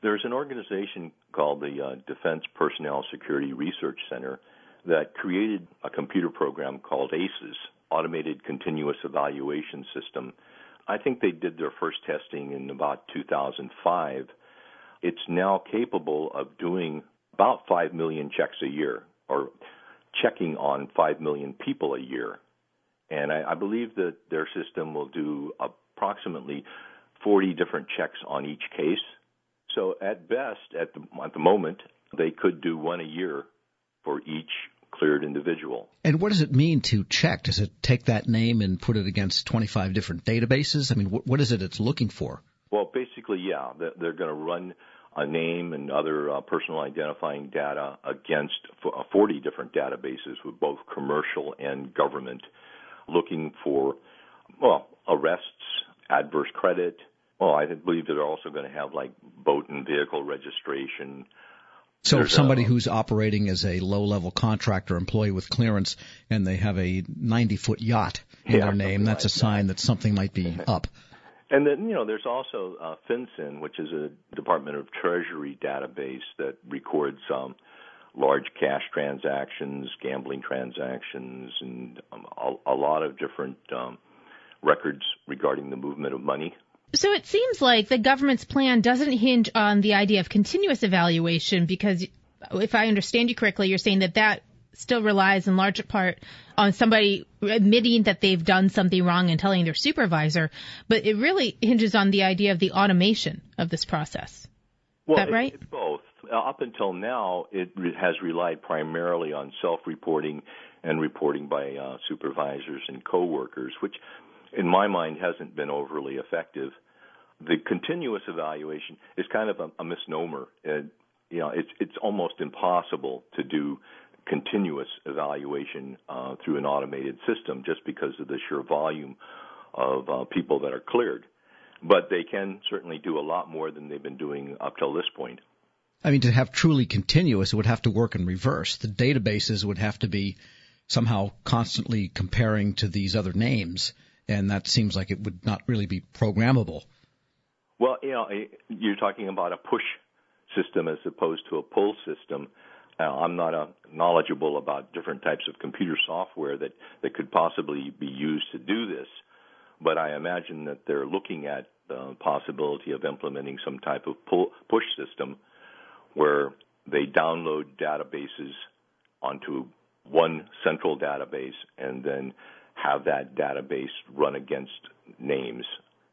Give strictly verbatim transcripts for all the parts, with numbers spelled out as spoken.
There's an organization called the uh, Defense Personnel Security Research Center that created a computer program called ACES, Automated Continuous Evaluation System. I think they did their first testing in about two thousand five. It's now capable of doing about five million checks a year, or checking on five million people a year. And I, I believe that their system will do approximately forty different checks on each case. So at best, at the, at the moment, they could do one a year for each cleared individual. And what does it mean to check? Does it take that name and put it against twenty-five different databases? I mean, what, what is it it's looking for? Well, basically, yeah. They're going to run a name and other uh, personal identifying data against forty different databases with both commercial and government, looking for, well, arrests, adverse credit. Well, I believe they're also going to have, like, boat and vehicle registration. So There's somebody a, who's operating as a low-level contractor employee with clearance and they have a ninety-foot yacht in yeah, their name, that's like a sign that. that something might be up. And then, you know, there's also uh, FinCEN, which is a Department of Treasury database that records um, large cash transactions, gambling transactions, and um, a, a lot of different um, records regarding the movement of money. So it seems like the government's plan doesn't hinge on the idea of continuous evaluation because, if I understand you correctly, you're saying that that still relies in large part on somebody admitting that they've done something wrong and telling their supervisor, but it really hinges on the idea of the automation of this process. Well, Is that right? It, it's both. Uh, up until now, it re- has relied primarily on self-reporting and reporting by uh, supervisors and coworkers, which in my mind hasn't been overly effective. The continuous evaluation is kind of a, a misnomer. It, you know, it's it's almost impossible to do continuous evaluation uh, through an automated system just because of the sheer volume of uh, people that are cleared. But they can certainly do a lot more than they've been doing up till this point. I mean, to have truly continuous, it would have to work in reverse. The databases would have to be somehow constantly comparing to these other names, and that seems like it would not really be programmable. Well, you know, you're talking about a push system as opposed to a pull system. Uh, I'm not uh, knowledgeable about different types of computer software that, that could possibly be used to do this, but I imagine that they're looking at the possibility of implementing some type of pull, push system where they download databases onto one central database and then have that database run against names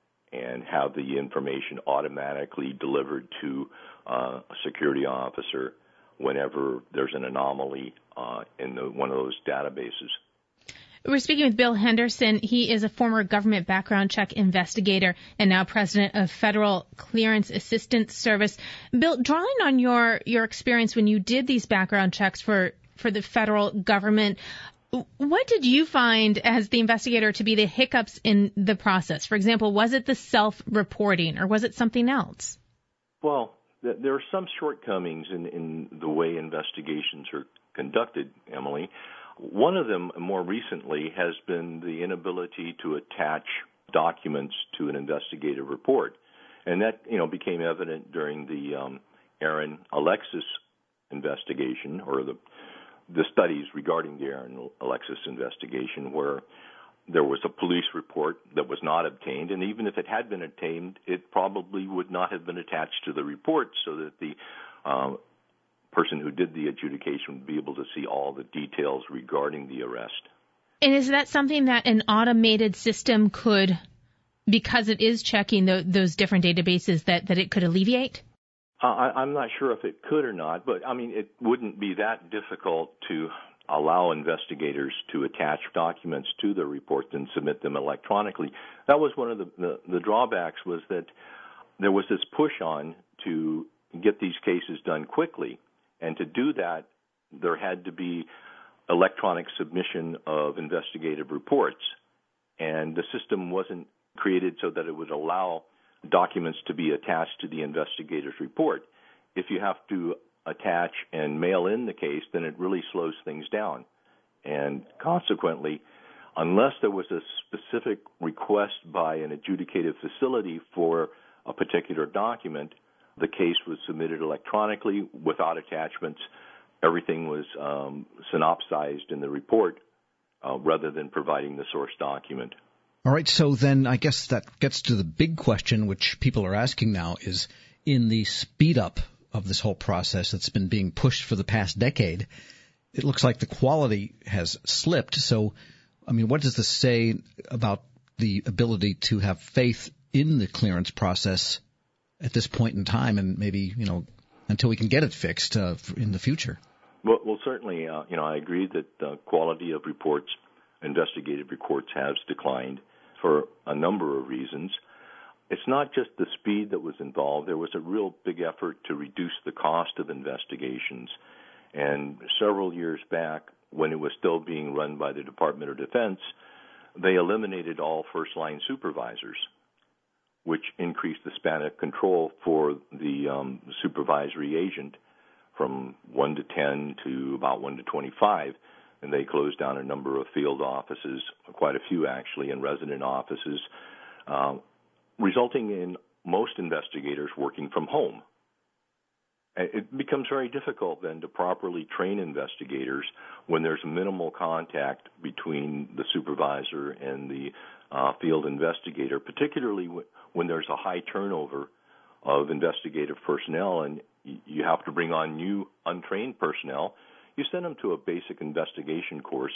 and have the information automatically delivered to uh, a security officer whenever there's an anomaly uh, in the, one of those databases. We're speaking with Bill Henderson. He is a former government background check investigator and now president of Federal Clearance Assistance Service. Bill, drawing on your, your experience when you did these background checks for, for the federal government, what did you find as the investigator to be the hiccups in the process? For example, was it the self-reporting or was it something else? Well, th- there are some shortcomings in, in the way investigations are conducted, Emily. One of them more recently has been the inability to attach documents to an investigative report. And that, you know, became evident during the um, Aaron Alexis investigation, or the the studies regarding the Aaron Alexis investigation, where there was a police report that was not obtained, and even if it had been obtained, it probably would not have been attached to the report so that the uh, person who did the adjudication would be able to see all the details regarding the arrest. And is that something that an automated system could, because it is checking the, those different databases, that, that it could alleviate? Uh, I, I'm not sure if it could or not, but, I mean, it wouldn't be that difficult to allow investigators to attach documents to their reports and submit them electronically. That was one of the, the, the drawbacks, was that there was this push on to get these cases done quickly. And to do that, there had to be electronic submission of investigative reports. And the system wasn't created so that it would allow documents to be attached to the investigator's report. If you have to attach and mail in the case, then it really slows things down. And consequently, unless there was a specific request by an adjudicative facility for a particular document, The case was submitted electronically without attachments. Everything was um, synopsized in the report uh, rather than providing the source document. All right, so then I guess that gets to the big question, which people are asking now, is in the speed up of this whole process that's been being pushed for the past decade, it looks like the quality has slipped. So, I mean, what does this say about the ability to have faith in the clearance process at this point in time, and maybe, you know, until we can get it fixed uh, in the future? Well, well certainly, uh, you know, I agree that the quality of reports, investigative reports, has declined for a number of reasons. It's not just the speed that was involved. There was a real big effort to reduce the cost of investigations. And several years back, when it was still being run by the Department of Defense, they eliminated all first-line supervisors, which increased the span of control for the um, supervisory agent from one to ten to about one to twenty-five. And they closed down a number of field offices, quite a few actually, and resident offices, uh, resulting in most investigators working from home. It becomes very difficult then to properly train investigators when there's minimal contact between the supervisor and the uh, field investigator, particularly w- when there's a high turnover of investigative personnel and you have to bring on new untrained personnel. You send them to a basic investigation course.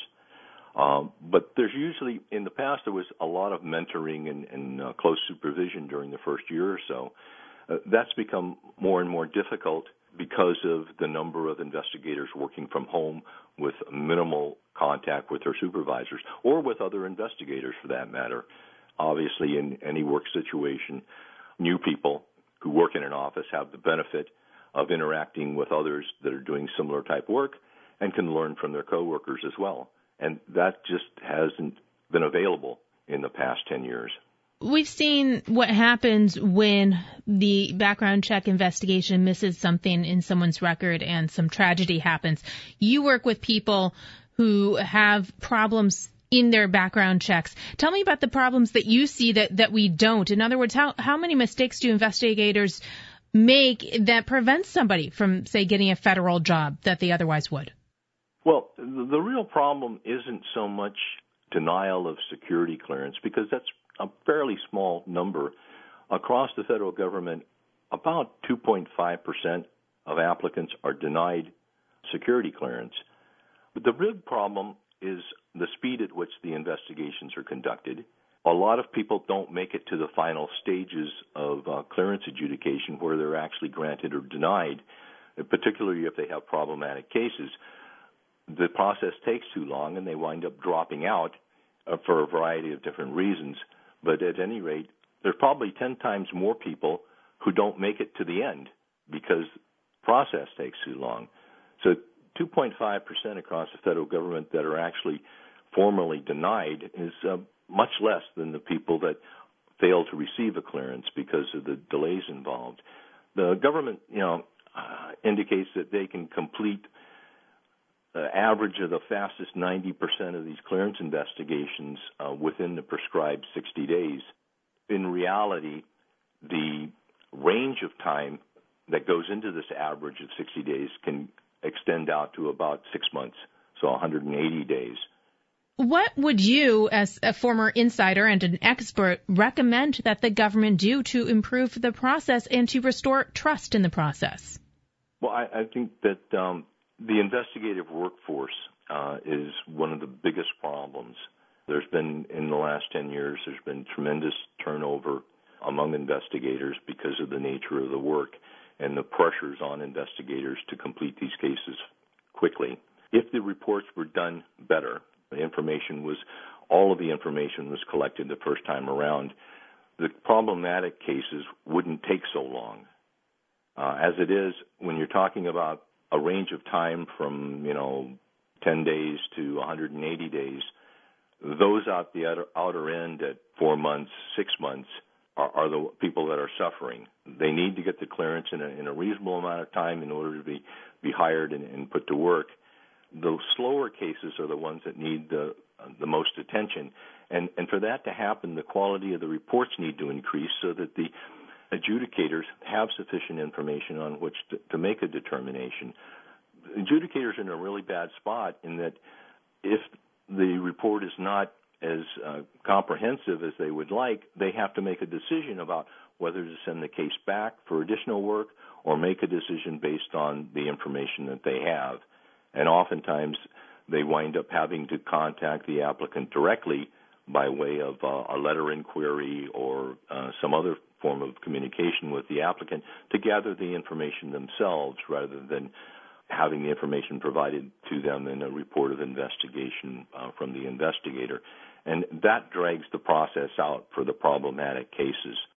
Um, but there's usually, in the past, there was a lot of mentoring and, and uh, close supervision during the first year or so. Uh, that's become more and more difficult because of the number of investigators working from home with minimal contact with their supervisors or with other investigators for that matter. Obviously, in any work situation, new people who work in an office have the benefit of interacting with others that are doing similar type work and can learn from their coworkers as well. And that just hasn't been available in the past ten years. We've seen what happens when the background check investigation misses something in someone's record and some tragedy happens. You work with people who have problems in their background checks. Tell me about the problems that you see that, that we don't. In other words, how, how many mistakes do investigators make that prevents somebody from, say, getting a federal job that they otherwise would? Well, the real problem isn't so much denial of security clearance, because that's a fairly small number. Across the federal government, about two point five percent of applicants are denied security clearance. But the real problem is the speed at which the investigations are conducted. A lot of people don't make it to the final stages of uh, clearance adjudication where they're actually granted or denied, particularly if they have problematic cases. The process takes too long and they wind up dropping out uh, for a variety of different reasons. But at any rate, there's probably ten times more people who don't make it to the end because the process takes too long. So two point five percent across the federal government that are actually formally denied is uh, much less than the people that fail to receive a clearance because of the delays involved. The government, you know, uh, indicates that they can complete the average of the fastest ninety percent of these clearance investigations uh, within the prescribed sixty days. In reality, the range of time that goes into this average of sixty days can extend out to about six months, so one hundred eighty days. What would you, as a former insider and an expert, recommend that the government do to improve the process and to restore trust in the process? Well, I, I think that um, the investigative workforce uh, is one of the biggest problems. There's been, in the last ten years, there's been tremendous turnover among investigators because of the nature of the work and the pressures on investigators to complete these cases quickly. If the reports were done better, the information was, all of the information was collected the first time around, the problematic cases wouldn't take so long. Uh, as it is, when you're talking about a range of time from, you know, ten days to one hundred eighty days, those out the outer, outer end at four months, six months are, are the people that are suffering. They need to get the clearance in a, in a reasonable amount of time in order to be, be hired and, and put to work. The slower cases are the ones that need the, the most attention. And, and for that to happen, the quality of the reports need to increase so that the adjudicators have sufficient information on which to, to make a determination. Adjudicators are in a really bad spot in that if the report is not as uh, comprehensive as they would like, they have to make a decision about whether to send the case back for additional work or make a decision based on the information that they have. And oftentimes they wind up having to contact the applicant directly by way of uh, a letter inquiry or uh, some other form of communication with the applicant to gather the information themselves rather than having the information provided to them in a report of investigation uh, from the investigator. And that drags the process out for the problematic cases.